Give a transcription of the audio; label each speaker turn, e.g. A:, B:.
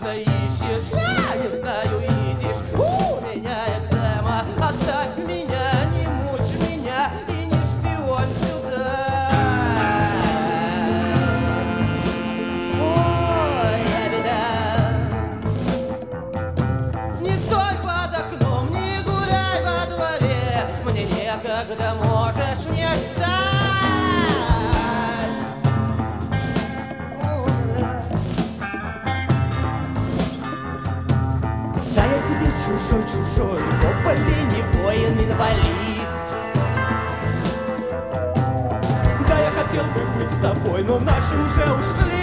A: вечно ищешь. Я не знаю идиш, у меня экзема. Оставь меня, не мучь меня и не шпион сюда. Ой, я беда. Не стой под окном, не гуляй во дворе. Мне некогда, можешь не ждать. Да я тебе чужой, по полине воин инвалид. Да я хотел бы быть с тобой, но наши уже ушли.